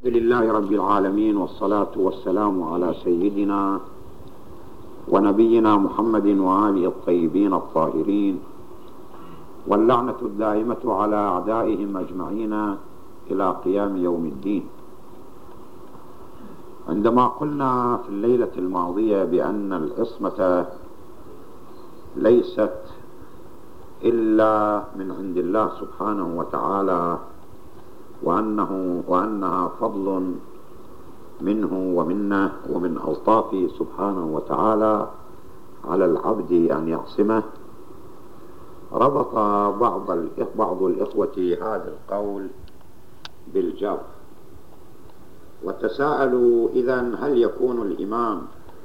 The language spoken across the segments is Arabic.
الحمد لله رب العالمين، والصلاة والسلام على سيدنا ونبينا محمد وآله الطيبين الطاهرين، واللعنة الدائمة على أعدائهم أجمعين إلى قيام يوم الدين. عندما قلنا في الليلة الماضية بأن العصمة ليست إلا من عند الله سبحانه وتعالى، وأنها فضل منه ومنه ومن ألطافه سبحانه وتعالى على العبد أن يعصمه، ربط بعض الإخوة هذا القول بالجر، وتساءلوا إذن هل يكون الإمام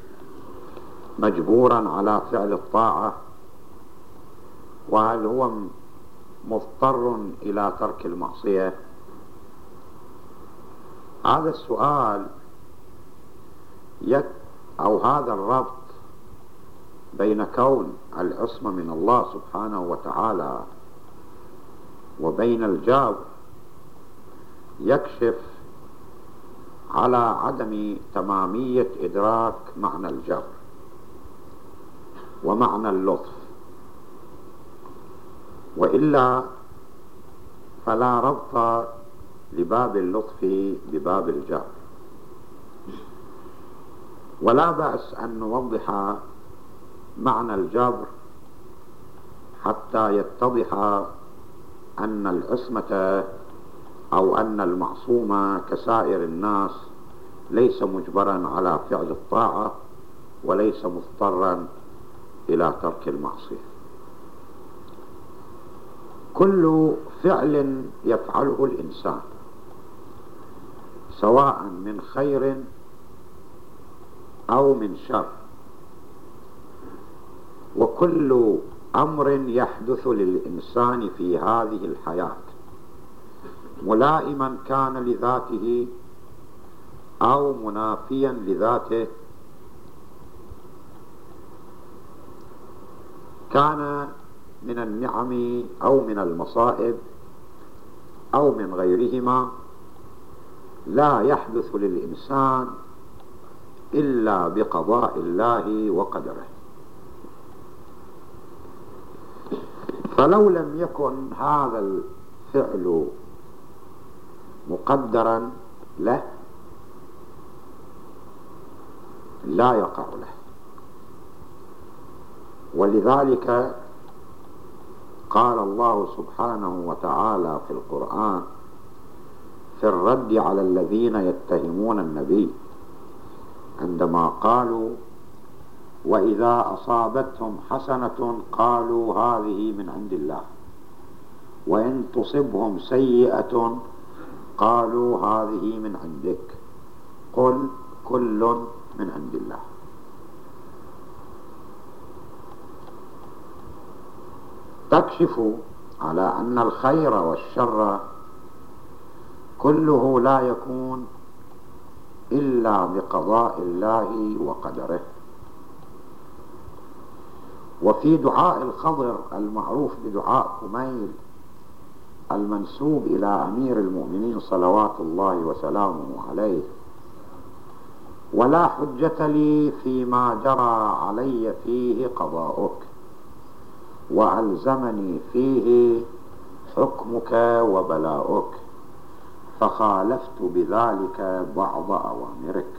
مجبورا على فعل الطاعة، وهل هو مضطر إلى ترك المعصية؟ هذا السؤال أو هذا الربط بين كون العصمة من الله سبحانه وتعالى وبين الجبر يكشف على عدم تمامية إدراك معنى الجبر ومعنى اللطف، وإلا فلا ربط لباب اللطف بباب الجبر. ولا بأس أن نوضح معنى الجبر حتى يتضح أن العصمة أو أن المعصوم كسائر الناس ليس مجبرا على فعل الطاعة وليس مضطرا إلى ترك المعصية. كل فعل يفعله الإنسان سواء من خير أو من شر، وكل أمر يحدث للإنسان في هذه الحياة ملائما كان لذاته أو منافيا لذاته، كان من النعم أو من المصائب أو من غيرهما، لا يحدث للإنسان إلا بقضاء الله وقدره. فلو لم يكن هذا الفعل مقدرا له لا يقع له. ولذلك قال الله سبحانه وتعالى في القرآن في الرد على الذين يتهمون النبي عندما قالوا: وإذا أصابتهم حسنة قالوا هذه من عند الله، وإن تصبهم سيئة قالوا هذه من عندك، قل كل من عند الله. تكشف على أن الخير والشر كله لا يكون إلا بقضاء الله وقدره. وفي دعاء الخضر المعروف بدعاء كميل المنسوب إلى أمير المؤمنين صلوات الله وسلامه عليه: ولا حجة لي فيما جرى علي فيه قضاؤك، وألزمني فيه حكمك وبلاؤك، فخالفت بذلك بعض أوامرك.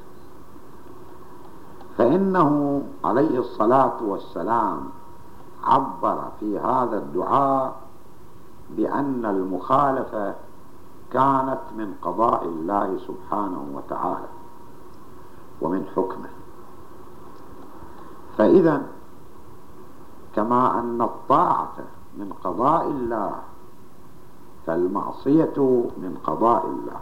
فإنه عليه الصلاة والسلام عبر في هذا الدعاء بأن المخالفة كانت من قضاء الله سبحانه وتعالى ومن حكمه. فإذا كما أن الطاعة من قضاء الله فالمعصية من قضاء الله،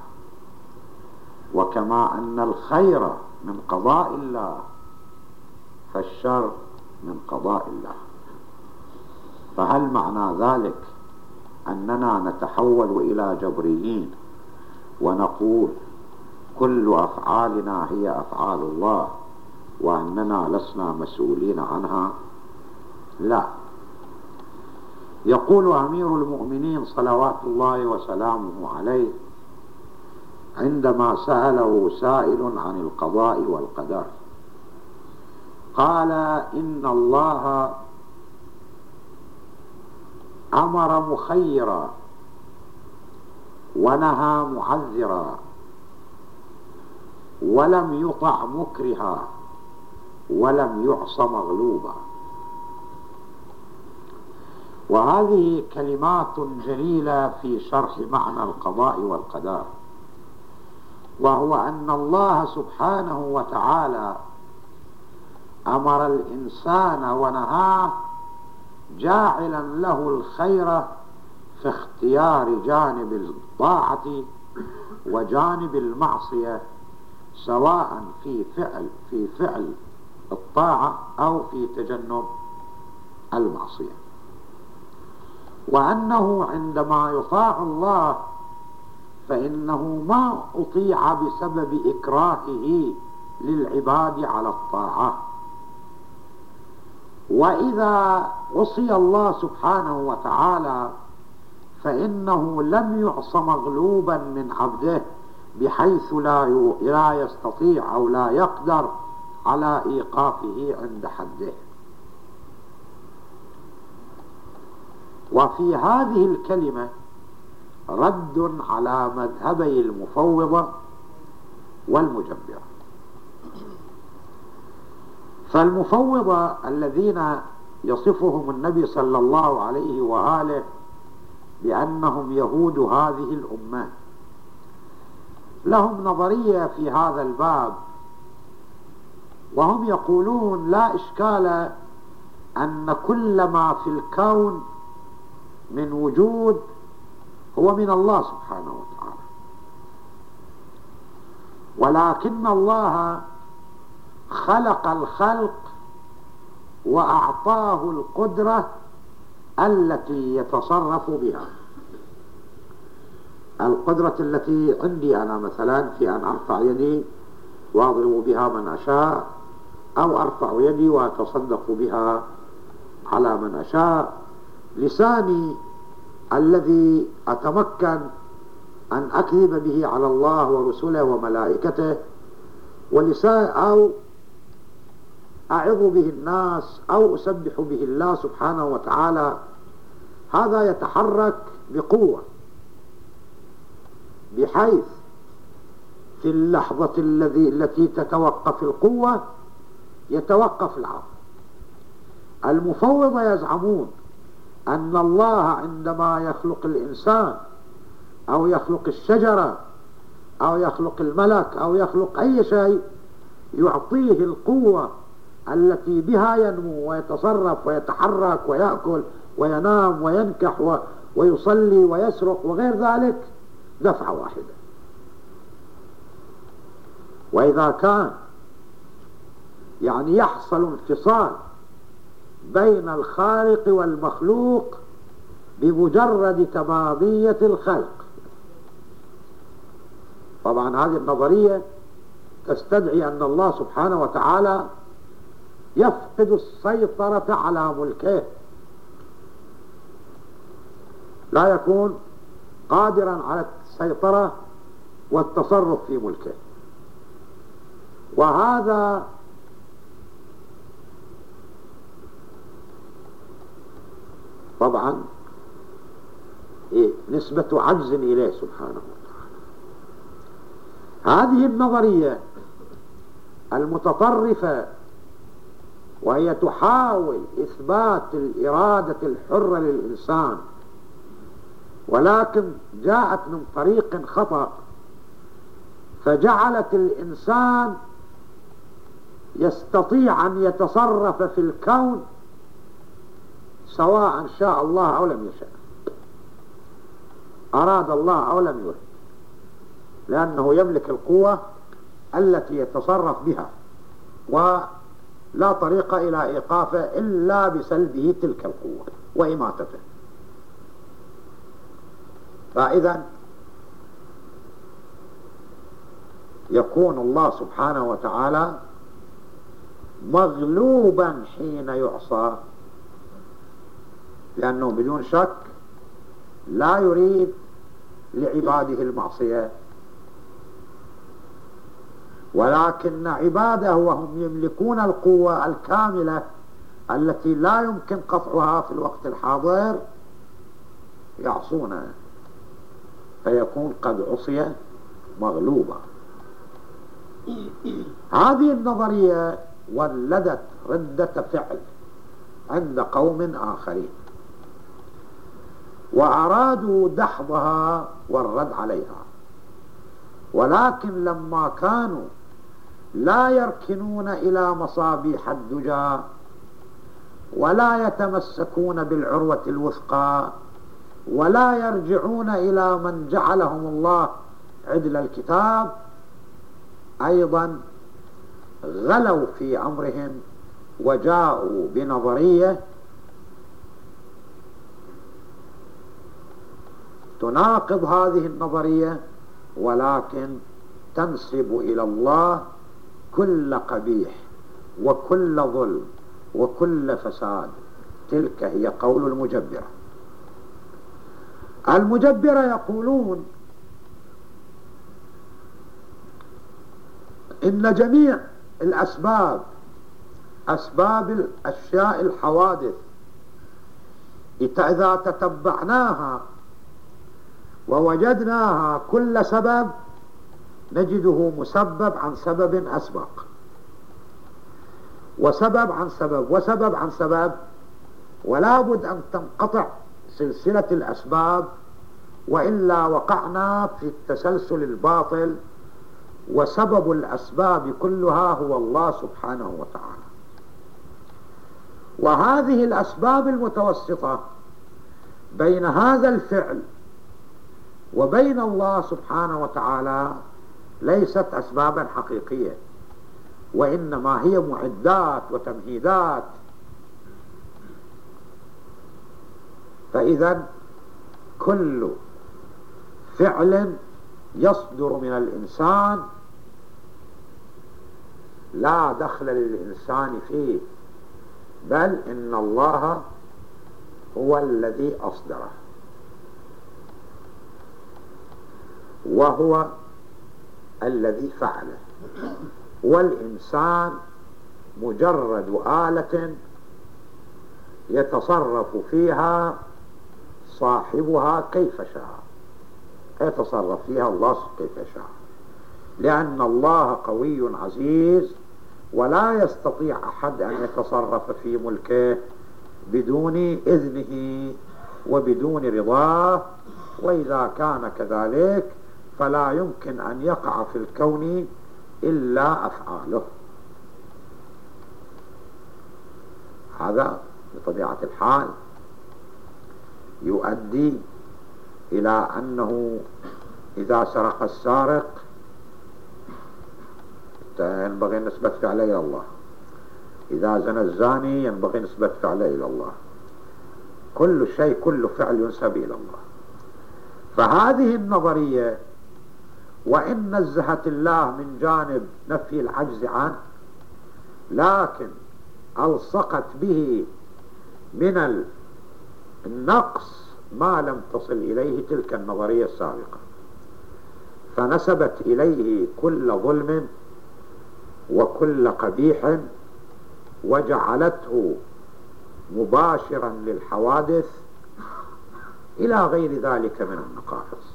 وكما أن الخير من قضاء الله فالشر من قضاء الله. فهل معنى ذلك أننا نتحول إلى جبريين ونقول كل أفعالنا هي أفعال الله وأننا لسنا مسؤولين عنها؟ لا. يقول أمير المؤمنين صلوات الله وسلامه عليه: عندما سأله سائل عن القضاء والقدر، قال إن الله أمر مخيرا ونهى معذرا ولم يطع مكرها ولم يعص مغلوبا. وهذه كلمات جليلة في شرح معنى القضاء والقدر، وهو أن الله سبحانه وتعالى أمر الإنسان ونهاه جاعلا له الخير في اختيار جانب الطاعة وجانب المعصية، سواء في فعل الطاعة أو في تجنب المعصية. وأنه عندما يطاع الله فإنه ما أطيع بسبب إكراهه للعباد على الطاعة، وإذا عصي الله سبحانه وتعالى فإنه لم يعص مغلوبا من عبده بحيث لا يستطيع أو لا يقدر على إيقافه عند حده. وفي هذه الكلمة رد على مذهبي المفوضة والمجبرة. فالمفوضة الذين يصفهم النبي صلى الله عليه وآله بأنهم يهود هذه الأمة، لهم نظرية في هذا الباب، وهم يقولون لا إشكال أن كل ما في الكون من وجود هو من الله سبحانه وتعالى، ولكن الله خلق الخلق وأعطاه القدرة التي يتصرف بها. القدرة التي عندي أنا مثلا في أن أرفع يدي وأضرب بها من أشاء، أو أرفع يدي وأتصدق بها على من أشاء. لساني الذي أتمكن أن أكذب به على الله ورسله وملائكته، ولسان أو أعظ به الناس أو أسبح به الله سبحانه وتعالى، هذا يتحرك بقوة، بحيث في اللحظة التي تتوقف القوة يتوقف العقل. المفوضة يزعمون أن الله عندما يخلق الإنسان أو يخلق الشجرة أو يخلق الملك أو يخلق أي شيء يعطيه القوة التي بها ينمو ويتصرف ويتحرك ويأكل وينام وينكح ويصلي ويسرق وغير ذلك دفعة واحدة. وإذا كان يعني يحصل انفصال بين الخالق والمخلوق بمجرد تمامية الخلق، طبعا هذه النظرية تستدعي أن الله سبحانه وتعالى يفقد السيطرة على ملكه، لا يكون قادرا على السيطرة والتصرف في ملكه. وهذا طبعا نسبة عجز إليه سبحانه وتعالى. هذه النظرية المتطرفة وهي تحاول إثبات الإرادة الحرة للإنسان، ولكن جاءت من طريق خطأ، فجعلت الإنسان يستطيع أن يتصرف في الكون سواء شاء الله أو لم يشاء، أراد الله أو لم يرد، لأنه يملك القوة التي يتصرف بها، ولا طريق إلى إيقافه إلا بسلبه تلك القوة وإماتته. فإذا يكون الله سبحانه وتعالى مغلوبا حين يعصى، لأنه بدون شك لا يريد لعباده المعصية، ولكن عباده وهم يملكون القوة الكاملة التي لا يمكن قطعها في الوقت الحاضر يعصونه، فيكون قد عصي مغلوبا. هذه النظرية ولدت ردة فعل عند قوم آخرين، وأرادوا دحضها والرد عليها، ولكن لما كانوا لا يركنون إلى مصابيح الدجى ولا يتمسكون بالعروة الوثقى ولا يرجعون إلى من جعلهم الله عدل الكتاب، أيضا غلوا في أمرهم وجاءوا بنظرية تناقض هذه النظرية، ولكن تنسب إلى الله كل قبيح وكل ظلم وكل فساد. تلك هي قول المجبرة. المجبرة يقولون إن جميع الأسباب، أسباب الأشياء الحوادث، إذا تتبعناها ووجدناها كل سبب نجده مسبب عن سبب أسبق، وسبب عن سبب وسبب عن سبب، ولا بد أن تنقطع سلسلة الأسباب، وإلا وقعنا في التسلسل الباطل، وسبب الأسباب كلها هو الله سبحانه وتعالى. وهذه الأسباب المتوسطة بين هذا الفعل وبين الله سبحانه وتعالى ليست أسبابا حقيقية، وإنما هي معدات وتمهيدات. فإذا كل فعل يصدر من الإنسان لا دخل للإنسان فيه، بل إن الله هو الذي أصدره، وهو الذي فعله، والإنسان مجرد آلة يتصرف فيها صاحبها كيف شاء، يتصرف فيها الله كيف شاء، لأن الله قوي عزيز ولا يستطيع أحد أن يتصرف في ملكه بدون إذنه وبدون رضاه، وإذا كان كذلك فلا يمكن أن يقع في الكون إلا أفعاله. هذا بطبيعة الحال يؤدي إلى أنه إذا سرق السارق ينبغي نسبة فعله إلى الله، إذا زنى الزاني ينبغي نسبة فعله إلى الله، كل شيء كل فعل ينسب إلى الله. فهذه النظرية وإن نزهت الله من جانب نفي العجز عنه، لكن ألصقت به من النقص ما لم تصل إليه تلك النظرية السابقة، فنسبت إليه كل ظلم وكل قبيح، وجعلته مباشرا للحوادث إلى غير ذلك من النقائص.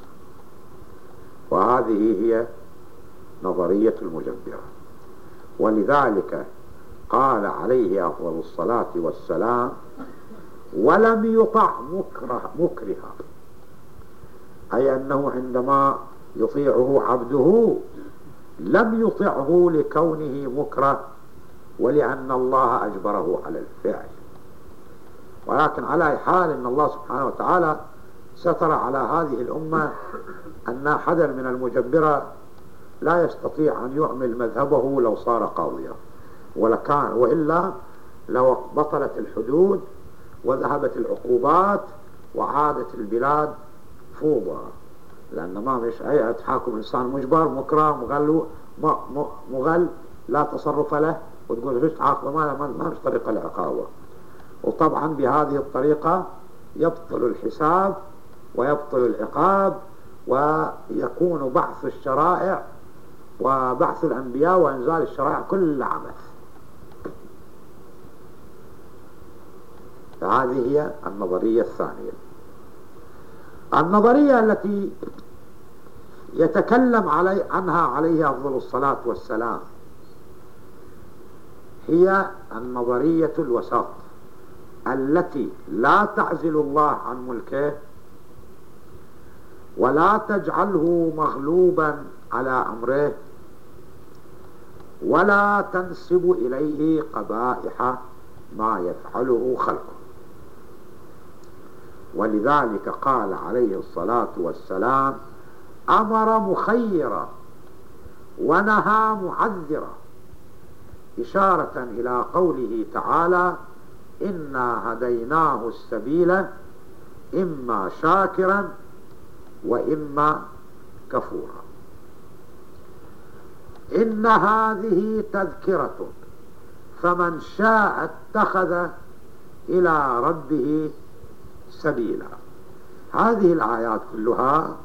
وهذه هي نظرية المجبرة، ولذلك قال عليه أفضل الصلاة والسلام: ولم يطع مكرها، أي أنه عندما يطيعه عبده لم يطعه لكونه مكره ولأن الله أجبره على الفعل. ولكن على أي حال إن الله سبحانه وتعالى ستر على هذه الأمة أن أحدا من المجبرة لا يستطيع أن يعمل مذهبه لو صار قاضيا، وإلا لو بطلت الحدود وذهبت العقوبات وعادت البلاد فوضى، لأن ما مش أي تحاكم إنسان مجبر مكره مغل لا تصرف له وتقول ليش تعاقبه، ما مش طريقة العقابة. وطبعا بهذه الطريقة يبطل الحساب ويبطل العقاب، ويكون بحث الشرائع وبعث الأنبياء وإنزال الشرائع كل عبث. فهذه هي النظرية الثانية. النظرية التي يتكلم عنها عليه أفضل الصلاة والسلام هي النظرية الوسط، التي لا تعزل الله عن ملكه ولا تجعله مغلوبا على أمره ولا تنسب إليه قبائح ما يفعله خلقه. ولذلك قال عليه الصلاة والسلام: أمر مخيرا ونهى معذرا، إشارة إلى قوله تعالى: إنا هديناه السبيل إما شاكرا وإما كفورا. إن هذه تذكرة فمن شاء اتخذ إلى ربه سبيلا. هذه الآيات كلها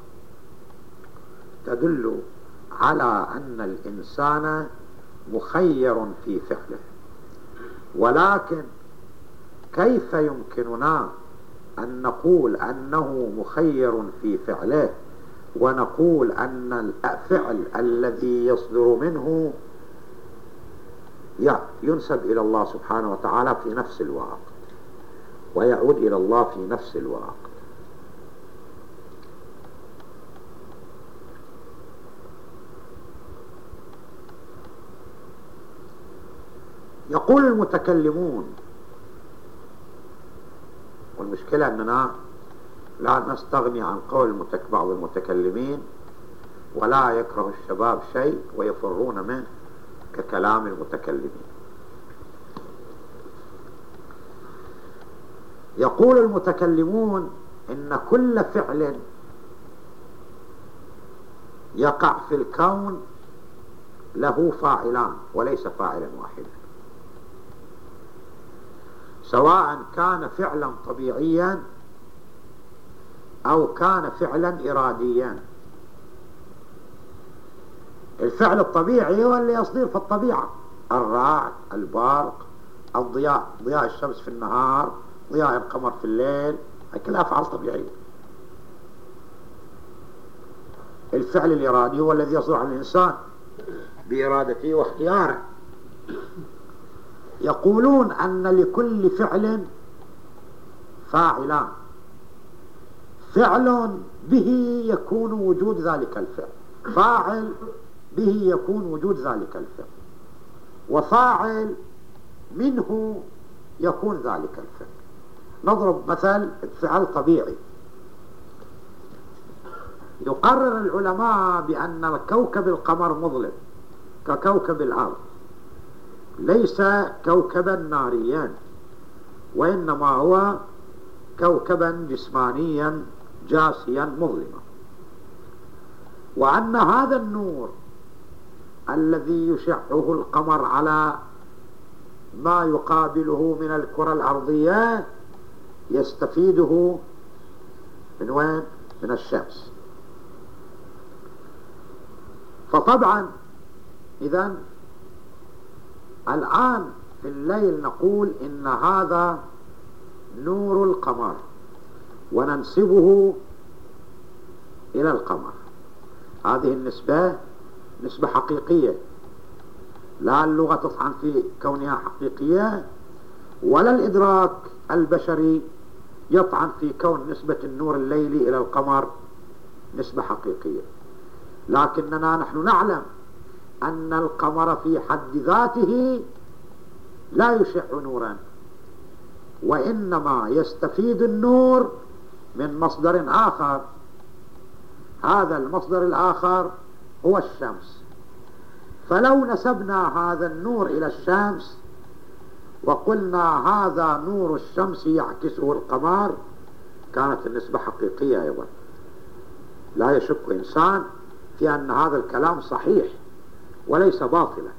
تدل على أن الإنسان مخير في فعله، ولكن كيف يمكننا أن نقول أنه مخير في فعله ونقول أن الفعل الذي يصدر منه ينسب إلى الله سبحانه وتعالى في نفس الوقت ويعود إلى الله في نفس الوقت؟ يقول المتكلمون، والمشكلة أننا لا نستغني عن قول بعض المتكلمين، ولا يكره الشباب شيء ويفرون منه ككلام المتكلمين. يقول المتكلمون إن كل فعل يقع في الكون له فاعلان وليس فاعلا واحدا، سواء كان فعلا طبيعيا أو كان فعلا إراديا. الفعل الطبيعي هو اللي يصدر في الطبيعة: الرعد، البرق، الضياء، ضياء الشمس في النهار، ضياء القمر في الليل، هي كلها أفعال طبيعية. الفعل الإرادي هو الذي يصدر عن الإنسان بإرادته واختياره. يقولون أن لكل فعل فاعلان: فعل به يكون وجود ذلك الفعل، فاعل به يكون وجود ذلك الفعل، وفاعل منه يكون ذلك الفعل. نضرب مثل فعل طبيعي. يقرر العلماء بأن كوكب القمر مظلم ككوكب الأرض، ليس كوكبا ناريا، وإنما هو كوكبا جسمانيا جاسيا مظلما، وأن هذا النور الذي يشعه القمر على ما يقابله من الكرة الأرضية يستفيده من وين؟ من الشمس. فطبعا إذن الآن في الليل نقول إن هذا نور القمر وننسبه إلى القمر. هذه النسبة نسبة حقيقية، لا اللغة تطعن في كونها حقيقية، ولا الإدراك البشري يطعن في كون نسبة النور الليلي إلى القمر نسبة حقيقية. لكننا نحن نعلم أن القمر في حد ذاته لا يشع نورا، وإنما يستفيد النور من مصدر آخر. هذا المصدر الآخر هو الشمس. فلو نسبنا هذا النور إلى الشمس وقلنا هذا نور الشمس يعكسه القمر، كانت النسبة حقيقية أيضا. لا يشك إنسان في أن هذا الكلام صحيح وليس باطلا.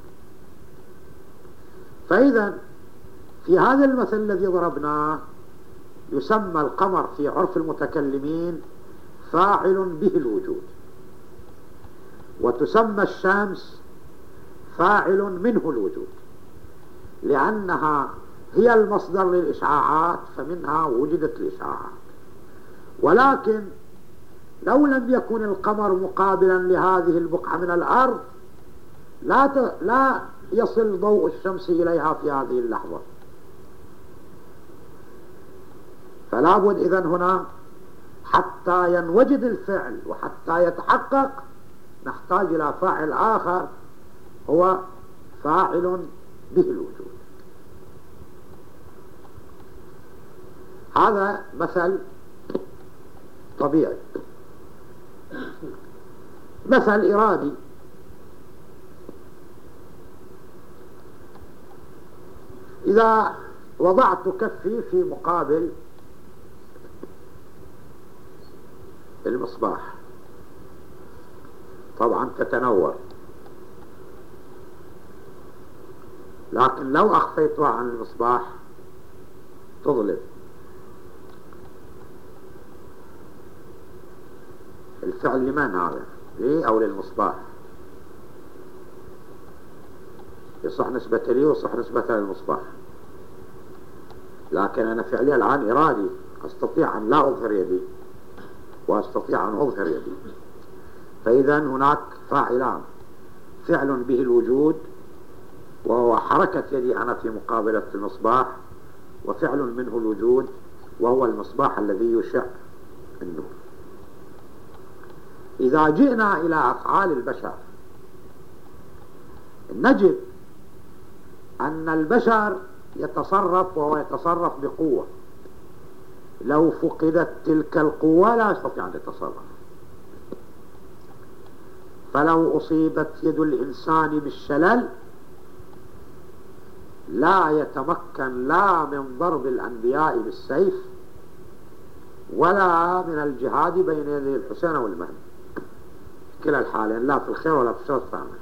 فإذا في هذا المثل الذي ضربناه يسمى القمر في عرف المتكلمين فاعل به الوجود، وتسمى الشمس فاعل منه الوجود، لأنها هي المصدر للإشعاعات، فمنها وجدت الإشعاعات. ولكن لو لم يكن القمر مقابلا لهذه البقعة من الأرض لا يصل ضوء الشمس إليها في هذه اللحظة. فلا بد إذن هنا حتى ينوجد الفعل وحتى يتحقق نحتاج إلى فاعل آخر هو فاعل به الوجود. هذا مثل طبيعي. مثل إرادي: إذا وضعت كفي في مقابل المصباح، طبعا تتنور، لكن لو أخفيتها عن المصباح تظلم. الفعل لمن هذا؟ لي أو للمصباح؟ يصح نسبة لي ويصح نسبة للمصباح، لكن أنا فعلي الآن إرادي، أستطيع أن لا أظهر يدي وأستطيع أن أظهر يدي. فإذا هناك فاعلان: فعل به الوجود وهو حركة يدي أنا في مقابلة المصباح، وفعل منه الوجود وهو المصباح الذي يشع النور. إذا جئنا إلى أفعال البشر نجد أن البشر يتصرف، وهو يتصرف بقوة. لو فقدت تلك القوة لا يستطيع أن يتصرف. فلو أصيبت يد الإنسان بالشلل لا يتمكن لا من ضرب الأنبياء بالسيف ولا من الجهاد بين يدي الحسين والمهدي، كلا الحالين لا في الخير ولا في الشر فعلا.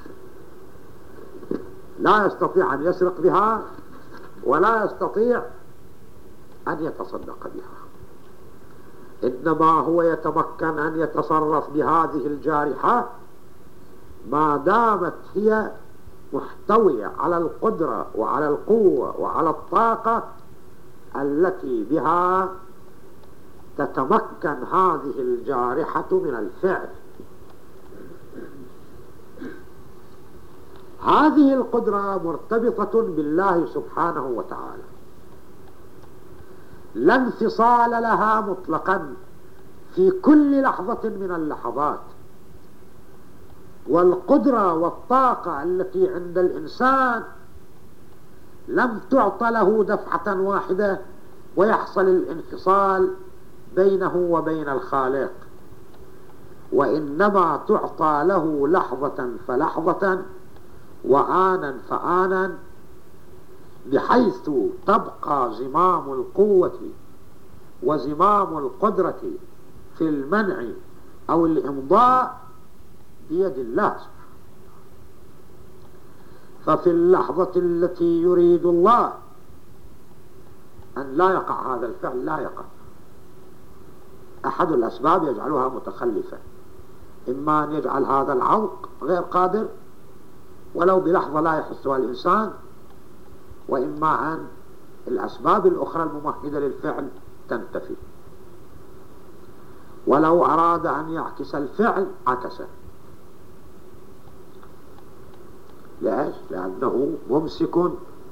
لا يستطيع أن يسرق بها ولا يستطيع أن يتصدق بها، إنما هو يتمكن أن يتصرف بهذه الجارحة ما دامت هي محتوية على القدرة وعلى القوة وعلى الطاقة التي بها تتمكن هذه الجارحة من الفعل. هذه القدرة مرتبطة بالله سبحانه وتعالى، لا انفصال لها مطلقا في كل لحظة من اللحظات. والقدرة والطاقة التي عند الإنسان لم تعطى له دفعة واحدة ويحصل الانفصال بينه وبين الخالق، وإنما تعطى له لحظة فلحظة وآنا فآنا، بحيث تبقى زمام القوة وزمام القدرة في المنع أو الإمضاء بيد الله سبحانه. ففي اللحظة التي يريد الله أن لا يقع هذا الفعل لا يقع. أحد الأسباب يجعلها متخلفة، إما أن يجعل هذا العوق غير قادر ولو بلحظة لا يحسها الإنسان، وإما أن الأسباب الأخرى الممهدة للفعل تنتفي. ولو أراد أن يعكس الفعل عكسه. ليش؟ لأنه ممسك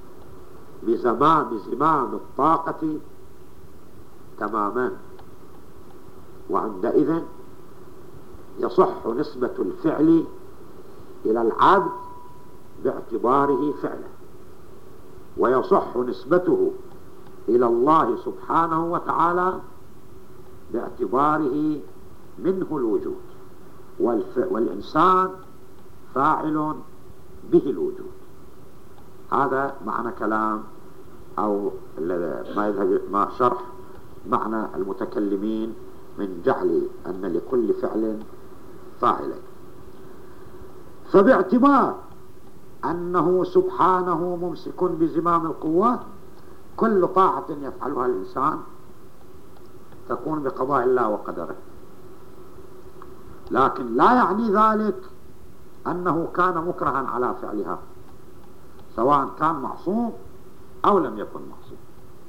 بزمام الطاقة تماما، وعندئذ يصح نسبة الفعل إلى العبد باعتباره فعلا، ويصح نسبته إلى الله سبحانه وتعالى باعتباره منه الوجود، والإنسان فاعل به الوجود. هذا معنى كلام أو ما شرح معنى المتكلمين من جعل أن لكل فعل فاعلين. فباعتبار أنه سبحانه ممسك بزمام القوة، كل طاعة يفعلها الإنسان تكون بقضاء الله وقدره، لكن لا يعني ذلك أنه كان مكرها على فعلها، سواء كان معصوم أو لم يكن معصوم.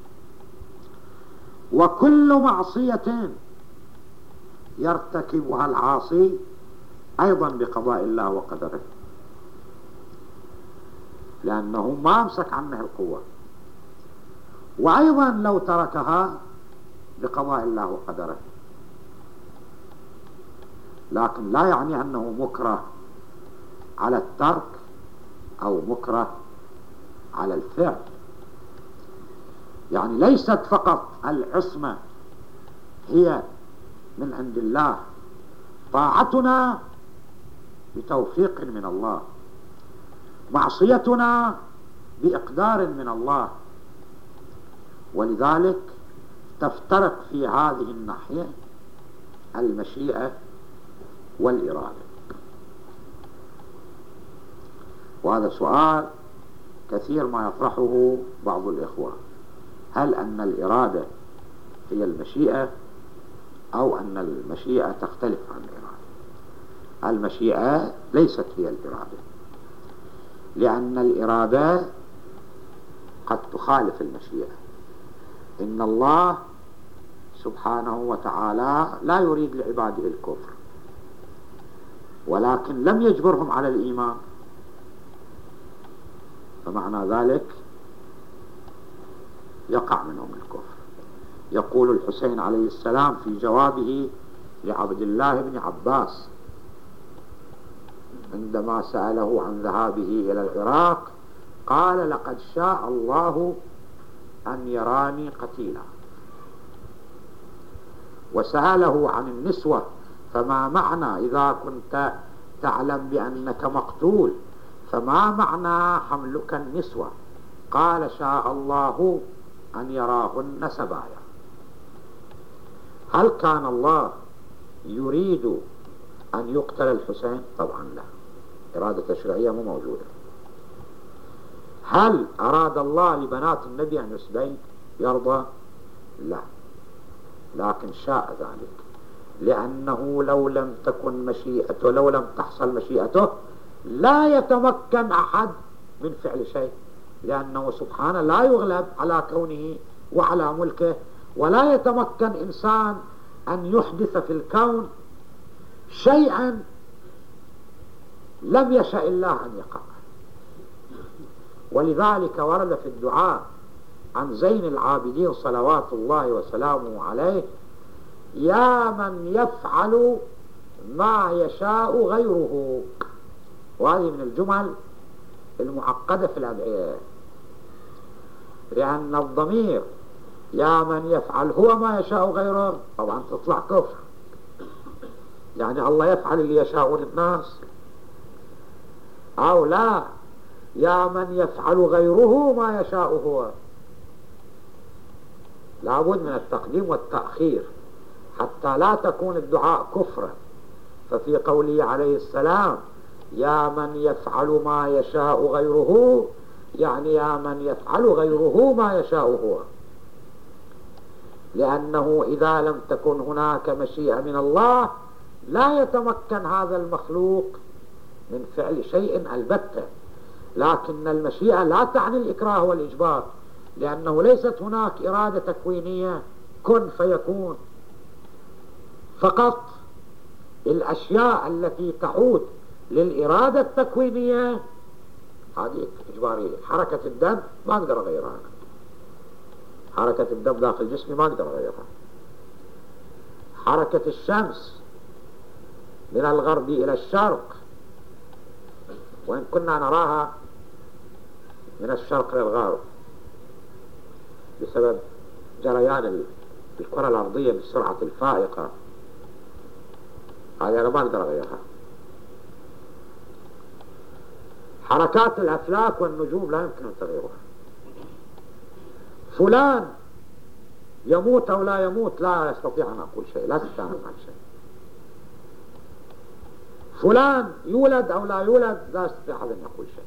وكل معصية يرتكبها العاصي أيضا بقضاء الله وقدره، لأنه ما أمسك عنه القوة، وأيضا لو تركها بقضاء الله وقدره، لكن لا يعني أنه مكره على الترك أو مكره على الفعل. يعني ليست فقط العصمة هي من عند الله، طاعتنا بتوفيق من الله، معصيتنا بإقدار من الله، ولذلك تفترق في هذه الناحية المشيئة والإرادة. وهذا سؤال كثير ما يطرحه بعض الإخوة، هل أن الإرادة هي المشيئة أو أن المشيئة تختلف عن الإرادة؟ المشيئة ليست هي الإرادة، لأن الإرادة قد تخالف المشيئة. إن الله سبحانه وتعالى لا يريد لعباده الكفر، ولكن لم يجبرهم على الإيمان، فمعنى ذلك يقع منهم الكفر. يقول الحسين عليه السلام في جوابه لعبد الله بن عباس عندما سأله عن ذهابه إلى العراق، قال: لقد شاء الله أن يراني قتيلا. وسأله عن النسوة: فما معنى إذا كنت تعلم بأنك مقتول فما معنى حملك النسوة؟ قال: شاء الله أن يراهن سبايا. هل كان الله يريد أن يقتل الحسين؟ طبعا لا، إرادة تشريعية مو موجودة. هل أراد الله لبنات النبي أن يسبين؟ يرضى؟ لا، لكن شاء ذلك، لأنه لو لم تكن مشيئته، لو لم تحصل مشيئته لا يتمكن أحد من فعل شيء، لأنه سبحانه لا يغلب على كونه وعلى ملكه، ولا يتمكن إنسان أن يحدث في الكون شيئا لم يشاء الله أن يقع. ولذلك ورد في الدعاء عن زين العابدين صلوات الله وسلامه عليه: يا من يفعل ما يشاء غيره. وهذه من الجمل المعقدة في الأدعية، لأن الضمير يا من يفعل هو ما يشاء غيره طبعا تطلع كفر، يعني الله يفعل اللي يشاءون الناس، أو لا، يا من يفعل غيره ما يشاء هو. لابد من التقديم والتأخير حتى لا تكون الدعاء كفرا. ففي قوله عليه السلام: يا من يفعل ما يشاء غيره، يعني يا من يفعل غيره ما يشاء هو، لأنه إذا لم تكن هناك مشيئة من الله لا يتمكن هذا المخلوق من فعل شيء البتة. لكن المشيئة لا تعني الإكراه والإجبار، لأنه ليست هناك إرادة تكوينية كن فيكون، فقط الأشياء التي تعود للإرادة التكوينية هذه إجبارية. حركة الدم ما أقدر أغيرها، حركة الدم داخل جسمي ما أقدر أغيرها، حركة الشمس من الغرب إلى الشرق وإن كنا نراها من الشرق للغرب بسبب جريان الكرة الأرضية بالسرعة الفائقة، هذه أنا ما أقدر أغيرها. حركات الأفلاك والنجوم لا يمكن أن تغيرها. فلان يموت أو لا يموت لا يستطيع أن أقول شيء، لا تستطيع أن أقول شيء. فلان يولد أو لا يولد لا يستطيع أن يقول شيء.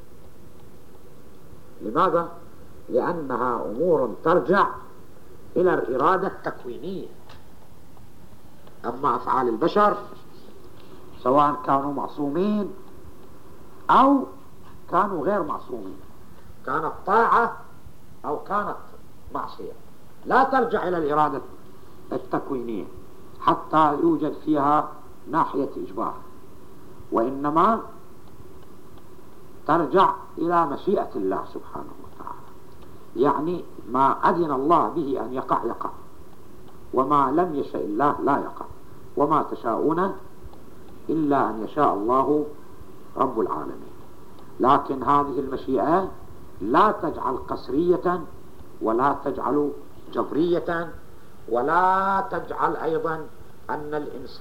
لماذا؟ لأنها أمور ترجع إلى الإرادة التكوينية. أما أفعال البشر سواء كانوا معصومين أو كانوا غير معصومين، كانت طاعة أو كانت معصية، لا ترجع إلى الإرادة التكوينية حتى يوجد فيها ناحية إجبار، وإنما ترجع إلى مشيئة الله سبحانه وتعالى. يعني ما أذن الله به أن يقع يقع، وما لم يشاء الله لا يقع، وما تشاءون إلا أن يشاء الله رب العالمين. لكن هذه المشيئة لا تجعل قسرية، ولا تجعل جبرية، ولا تجعل أيضا أن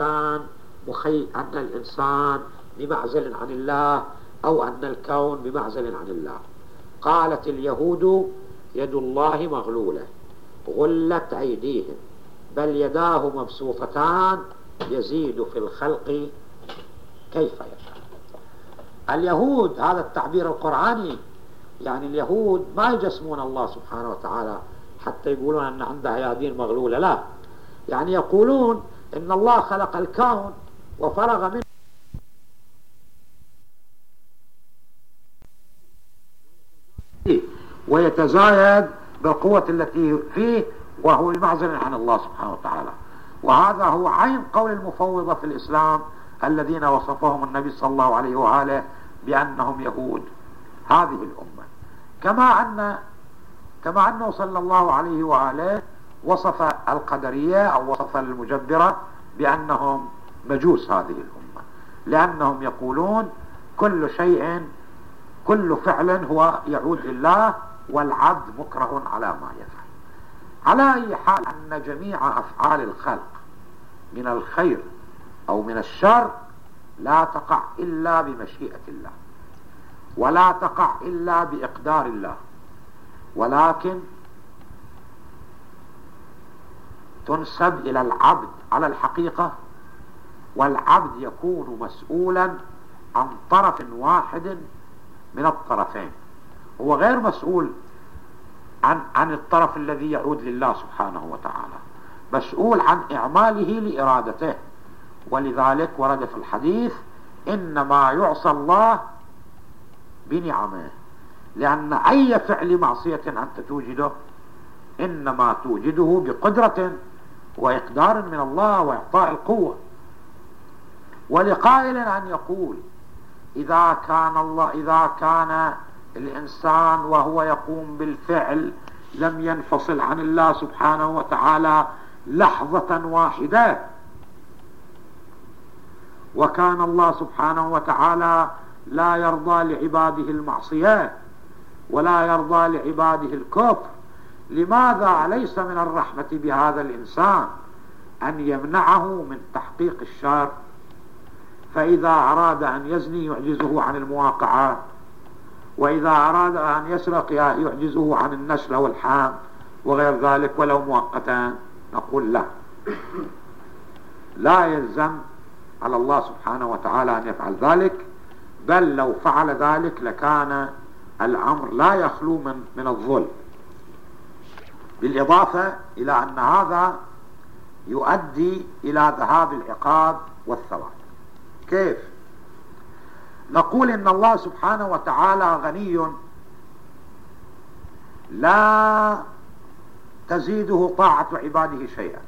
الإنسان بمعزل عن الله، أو أن الكون بمعزل عن الله. قالت اليهود يد الله مغلولة غلت أيديهم بل يداه مبسوطتان يزيد في الخلق كيف يشاء. اليهود، هذا التعبير القرآني، يعني اليهود ما يجسمون الله سبحانه وتعالى حتى يقولون أن عنده أيادين مغلولة، لا، يعني يقولون إن الله خلق الكون وفرغ منه ويتزايد بالقوة التي فيه، وهو بمعزل عن الله سبحانه وتعالى. وهذا هو عين قول المفوضة في الإسلام الذين وصفهم النبي صلى الله عليه وآله بأنهم يهود هذه الأمة، كما أنه صلى الله عليه وآله وصف القدرية أو وصف المجبرة بأنهم مجوس هذه الأمة، لأنهم يقولون كل فعل هو يعود لله، والعبد مكره على ما يفعل. على أي حال أن جميع أفعال الخلق من الخير أو من الشر لا تقع إلا بمشيئة الله، ولا تقع إلا بإقدار الله، ولكن تنسب إلى العبد على الحقيقة، والعبد يكون مسؤولا عن طرف واحد من الطرفين، هو غير مسؤول عن الطرف الذي يعود لله سبحانه وتعالى، مسؤول عن إعماله لإرادته. ولذلك ورد في الحديث إنما يعصى الله بنعمه، لأن أي فعل معصية أنت توجده إنما توجده بقدرة وإقدار من الله وإعطاء القوة. ولقائل أن يقول إذا كان الإنسان وهو يقوم بالفعل لم ينفصل عن الله سبحانه وتعالى لحظة واحدة، وكان الله سبحانه وتعالى لا يرضى لعباده المعصية ولا يرضى لعباده الكفر، لماذا ليس من الرحمة بهذا الإنسان أن يمنعه من تحقيق الشر؟ فإذا أراد أن يزني يعجزه عن المواقعة، وإذا أراد أن يسرق يعجزه عن النشل والحام وغير ذلك ولو مؤقتا. نقول لا يلزم على الله سبحانه وتعالى أن يفعل ذلك، بل لو فعل ذلك لكان الأمر لا يخلو من الظلم، بالإضافة إلى أن هذا يؤدي إلى ذهاب العقاب والثواب. كيف؟ نقول إن الله سبحانه وتعالى غني لا تزيده طاعة عباده شيئا،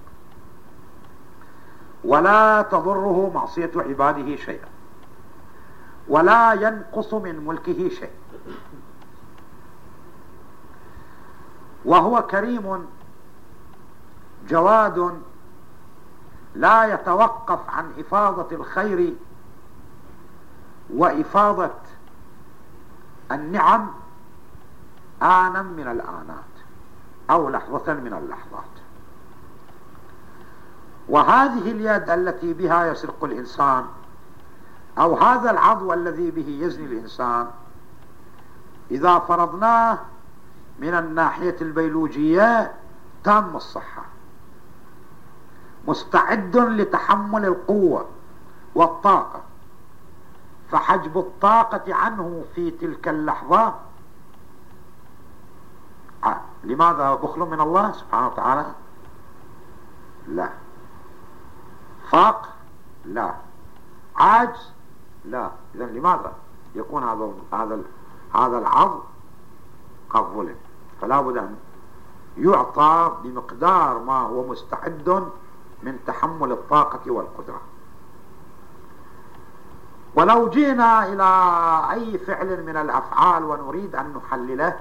ولا تضره معصية عباده شيئا، ولا ينقص من ملكه شيء، وهو كريم جواد لا يتوقف عن إفاضة الخير وإفاضة النعم آنا من الآنات أو لحظة من اللحظات. وهذه اليد التي بها يسرق الإنسان، أو هذا العضو الذي به يزني الإنسان، إذا فرضناه من الناحية البيولوجية تام الصحة، مستعد لتحمل القوة والطاقة، فحجب الطاقة عنه في تلك اللحظة لماذا؟ بخل من الله سبحانه وتعالى؟ لا. فاق؟ لا. عاجز؟ لا. إذن لماذا؟ يكون هذا العض قد ظلم، فلا بد أن يعطى بمقدار ما هو مستعد من تحمل الطاقة والقدرة. ولو جينا إلى أي فعل من الأفعال ونريد أن نحلله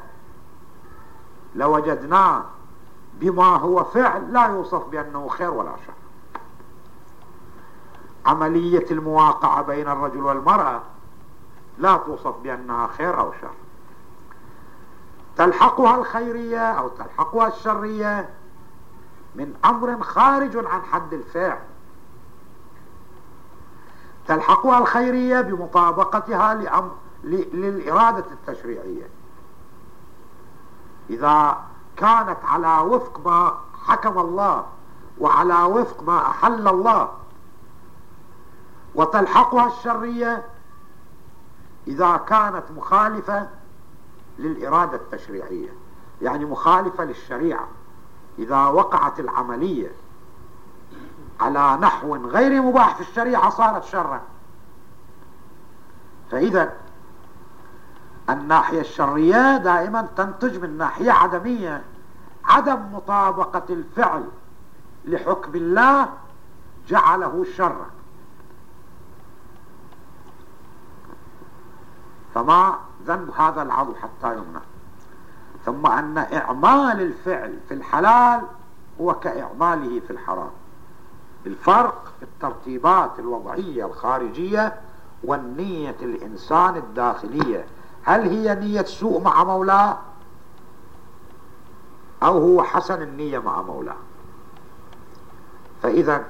لوجدناه بما هو فعل لا يوصف بأنه خير ولا شر. عملية المواقعة بين الرجل والمرأة لا توصف بأنها خير أو شر، تلحقها الخيرية أو تلحقها الشرية من أمر خارج عن حد الفعل. تلحقها الخيرية بمطابقتها للإرادة التشريعية، إذا كانت على وفق ما حكم الله وعلى وفق ما أحل الله. وتلحقها الشرية إذا كانت مخالفة للإرادة التشريعية، يعني مخالفة للشريعة، إذا وقعت العملية على نحو غير مباح في الشريعة صارت شرا. فإذا الناحية الشرية دائما تنتج من ناحية عدمية، عدم مطابقة الفعل لحكم الله جعله شرا. فما ذنب هذا العضو حتى يمنع. ثم أن إعمال الفعل في الحلال هو كإعماله في الحرام. الفرق في الترتيبات الوضعية الخارجية والنية الإنسان الداخلية، هل هي نية سوء مع مولاه أو هو حسن النية مع مولاه؟ فإذا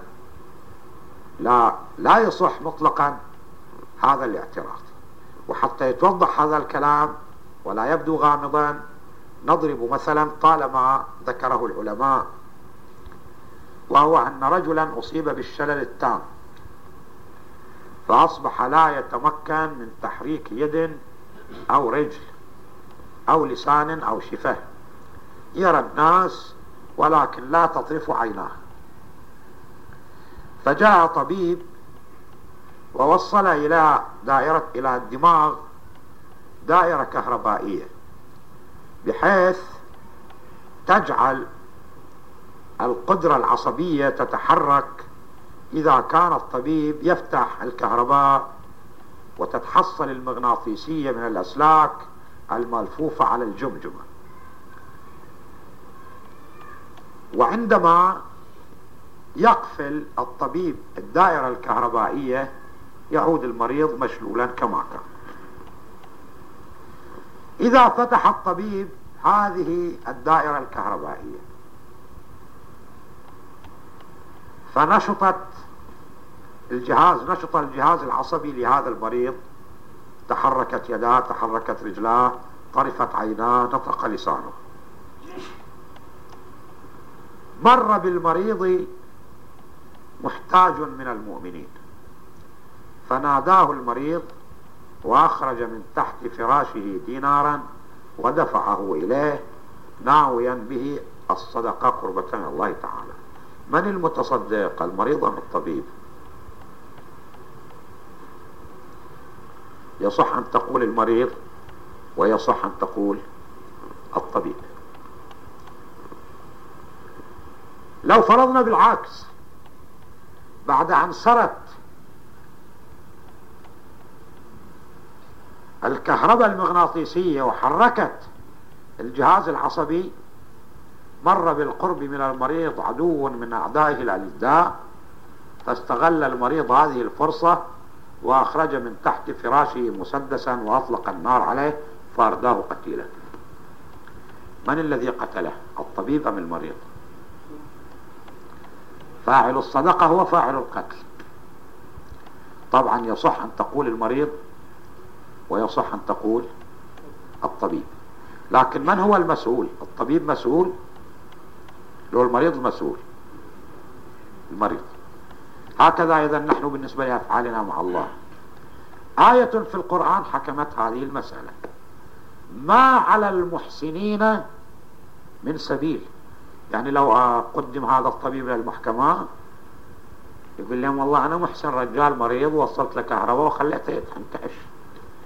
لا يصح مطلقا هذا الاعتراض. وحتى يتوضح هذا الكلام ولا يبدو غامضا نضرب مثلا طالما ذكره العلماء، وهو أن رجلا أصيب بالشلل التام فأصبح لا يتمكن من تحريك يد أو رجل أو لسان أو شفاه، يرى الناس ولكن لا تطرف عيناه. فجاء طبيب ووصل إلى الدماغ دائرة كهربائية بحيث تجعل القدرة العصبية تتحرك إذا كان الطبيب يفتح الكهرباء وتتحصل المغناطيسية من الأسلاك الملفوفة على الجمجمة. وعندما يقفل الطبيب الدائرة الكهربائية يعود المريض مشلولا كما كان. إذا فتح الطبيب هذه الدائرة الكهربائية فنشط الجهاز العصبي لهذا المريض، تحركت يداه، تحركت رجلاه، طرفت عيناه، نطق لسانه. مر بالمريض محتاج من المؤمنين فناداه المريض وأخرج من تحت فراشه دينارا ودفعه إليه ناويا به الصدقة قربة من الله تعالى. من المتصدق، المريض أم الطبيب؟ يصح أن تقول المريض ويصح أن تقول الطبيب. لو فرضنا بالعكس، بعد أن سرت الكهرباء المغناطيسية وحركت الجهاز العصبي، مر بالقرب من المريض عدو من أعدائه الألداء فاستغل المريض هذه الفرصة وأخرج من تحت فراشه مسدسا وأطلق النار عليه فأرداه قتيلا. من الذي قتله، الطبيب أم المريض؟ فاعل الصدقة هو فاعل القتل. طبعا يصح أن تقول المريض ويصح أن تقول الطبيب، لكن من هو المسؤول؟ الطبيب مسؤول لو المريض مسؤول؟ المريض. هكذا إذا نحن بالنسبة لأفعالنا مع الله آية في القرآن حكمت هذه المسألة. ما على المحسنين من سبيل، يعني لو قدم هذا الطبيب للمحكمة يقول لهم والله أنا محسن، رجال مريض وصلت له كهرباء وخليته ينتعش،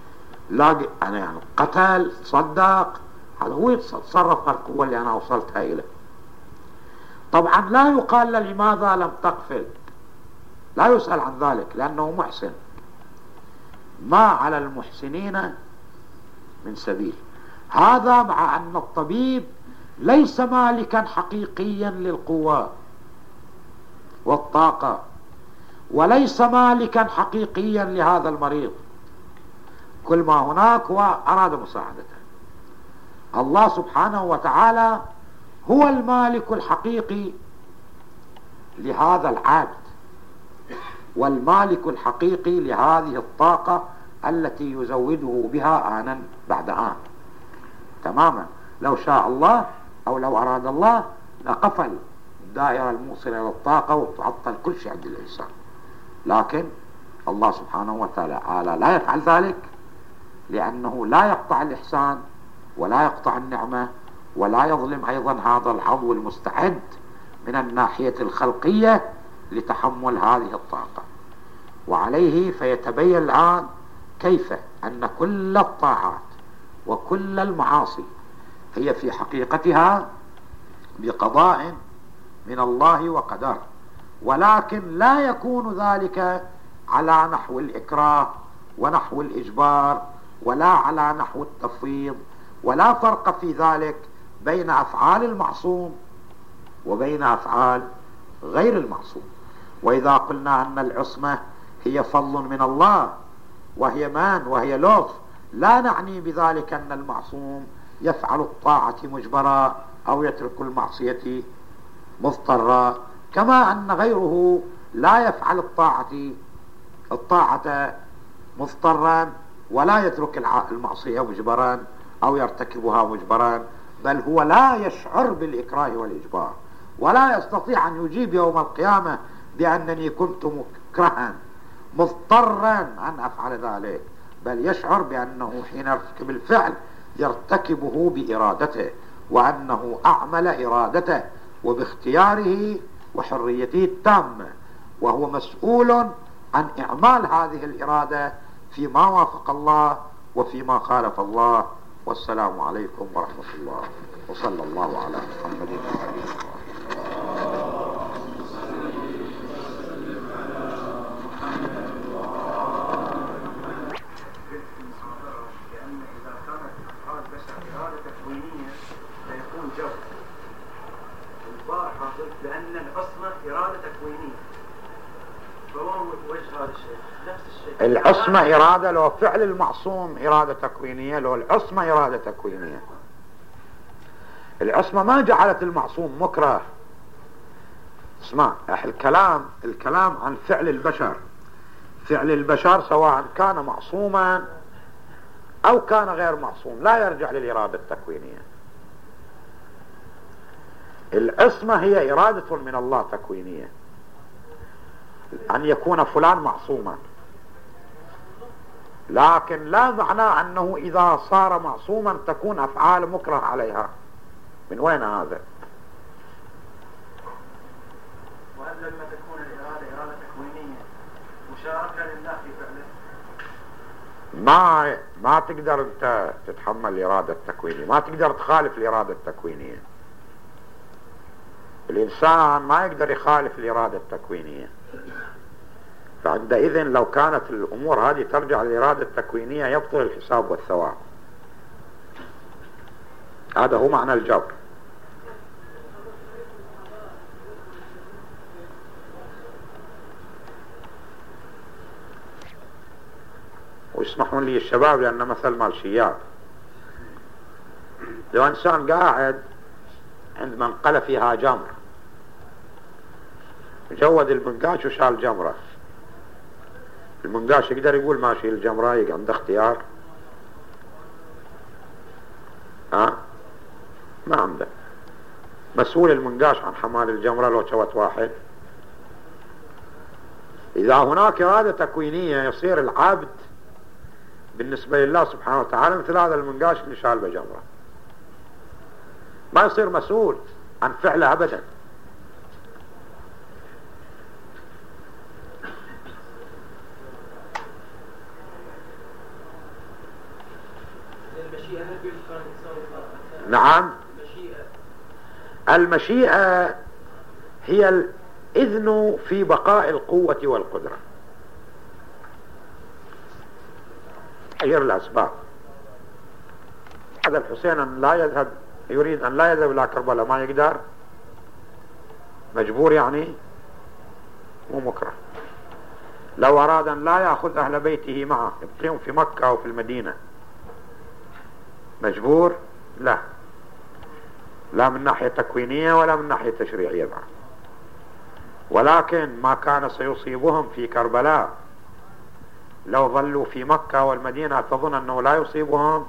لاقي أنا يعني قتل صدق، هذا هو يتصرف القوة اللي أنا وصلتها إليه. طبعا لا يقال له لماذا لم تقفل، لا يسأل عن ذلك لأنه محسن، ما على المحسنين من سبيل. هذا مع أن الطبيب ليس مالكا حقيقيا للقوة والطاقة، وليس مالكا حقيقيا لهذا المريض، كل ما هناك هو أراد مساعدته. الله سبحانه وتعالى هو المالك الحقيقي لهذا العبد، والمالك الحقيقي لهذه الطاقة التي يزوده بها آنا بعد آن تماما. لو شاء الله أو لو أراد الله لقفل الدائرة الموصلة إلى الطاقة وتعطل كل شيء عند الإنسان، لكن الله سبحانه وتعالى لا يفعل ذلك، لأنه لا يقطع الإحسان ولا يقطع النعمة ولا يظلم أيضا هذا العضو المستعد من الناحية الخلقية لتحمل هذه الطاقة. وعليه فيتبين الآن كيف أن كل الطاعات وكل المعاصي هي في حقيقتها بقضاء من الله وقدر، ولكن لا يكون ذلك على نحو الإكراه ونحو الإجبار ولا على نحو التفويض، ولا فرق في ذلك بين أفعال المعصوم وبين أفعال غير المعصوم. وإذا قلنا أن العصمة هي فضل من الله وهي مان وهي لطف، لا نعني بذلك أن المعصوم يفعل الطاعة مجبرا أو يترك المعصية مضطرا، كما أن غيره لا يفعل الطاعة مضطرا ولا يترك المعصية مجبرا أو يرتكبها مجبرا، بل هو لا يشعر بالإكراه والإجبار، ولا يستطيع أن يجيب يوم القيامة بأنني كنت مكرها مضطرا أن أفعل ذلك، بل يشعر بأنه حين يرتكب الفعل يرتكبه بإرادته، وأنه أعمل إرادته وباختياره وحريته التامة، وهو مسؤول عن إعمال هذه الإرادة فيما وافق الله وفيما خالف الله. والسلام عليكم ورحمة الله، وصلى الله على محمد وعلى لأن العصمة إرادة تكوينية، فهو وجه هذا الشيء نفس الشيء. العصمة إرادة، لو فعل المعصوم إرادة تكوينية، لو العصمة إرادة تكوينية. العصمة ما جعلت المعصوم مكره. اسمع، الكلام عن فعل البشر، فعل البشر سواء كان معصوما أو كان غير معصوم لا يرجع للإرادة التكوينية. العصمة هي إرادة من الله تكوينية، أن يكون فلان معصوما، لكن لا معنى أنه إذا صار معصوما تكون أفعال مكره عليها. من وين هذا؟ وهل لما تكون الإرادة إرادة تكوينية مشاركة لله في فعله؟ ما تقدر أنت تتحمل الإرادة التكوينية، ما تقدر تخالف الإرادة التكوينية. الإنسان ما يقدر يخالف الإرادة التكوينية، فعندئذ لو كانت الأمور هذه ترجع للإرادة التكوينية يبطل الحساب والثواب. هذا هو معنى الجبر. ويسمحون لي الشباب لأن مثل مال شياب، لو إنسان قاعد عند منقلة فيها جمر، جود المنقاش وشال جمرة، المنقاش يقدر يقول ماشي الجمرة عنده اختيار؟ ما عنده. مسؤول المنقاش عن حمال الجمرة لو شوت واحد. إذا هناك إرادة تكوينية يصير العبد بالنسبة لله سبحانه وتعالى مثل هذا المنقاش اللي شال بجمرة، ما يصير مسؤول عن فعله أبدا. نعم. المشيئة هي الإذن في بقاء القوة والقدرة، غير الأسباب. هذا الحسين أن لا يذهب، يريد أن لا يذهب إلى كربلاء، ما يقدر، مجبور يعني، مو مكره. لو أراد أن لا يأخذ أهل بيته معه يبقيهم في مكة أو في المدينة، مجبور؟ لا، لا من ناحية تكوينية ولا من ناحية تشريعية بعد. ولكن ما كان سيصيبهم في كربلاء لو ظلوا في مكة والمدينة تظن أنه لا يصيبهم؟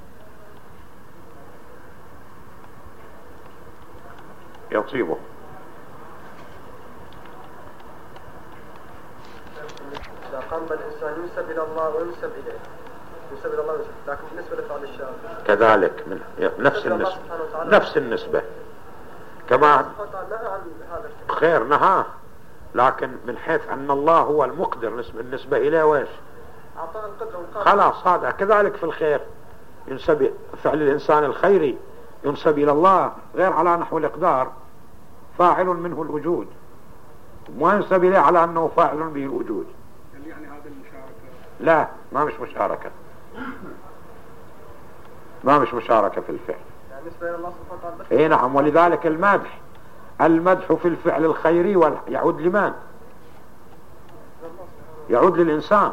يصيبهم. إذا قام الإنسان ينسب إلى الله وينسب إليه، ينسب إلى الله وينسب، لكن بالنسبة لفعل الشارع كذلك من نفس النسبة، نفس النسبة كما خير نهاه، لكن من حيث أن الله هو المقدر النسبة إليه وإيش؟ خلاص هذا كذلك في الخير، ينسب فعل الإنسان الخيري ينسب إلى الله غير على نحو الإقدار، فاعل منه الوجود، ما ينسب إليه على أنه فاعل به الوجود. يعني هذا المشاركة لا، ما مش مشاركة، ما مش مشاركة في الفعل. يعني بالنسبة إلى الله سبحانه وتعالى. إيه نعم. ولذلك المدح في الفعل الخيري يعود لمن؟ يعود للإنسان،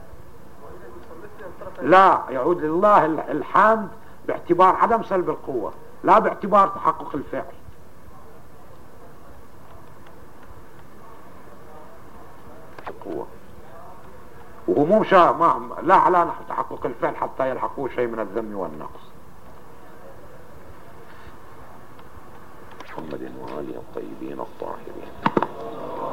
لا، يعود لله الحمد باعتبار عدم سلب القوة، لا باعتبار تحقق الفعل. القوة وهو مو لا على نحو تحقق الفعل حتى يلحقوه شيء من الذم والنقص. محمد وآله الطيبين الطاهرين.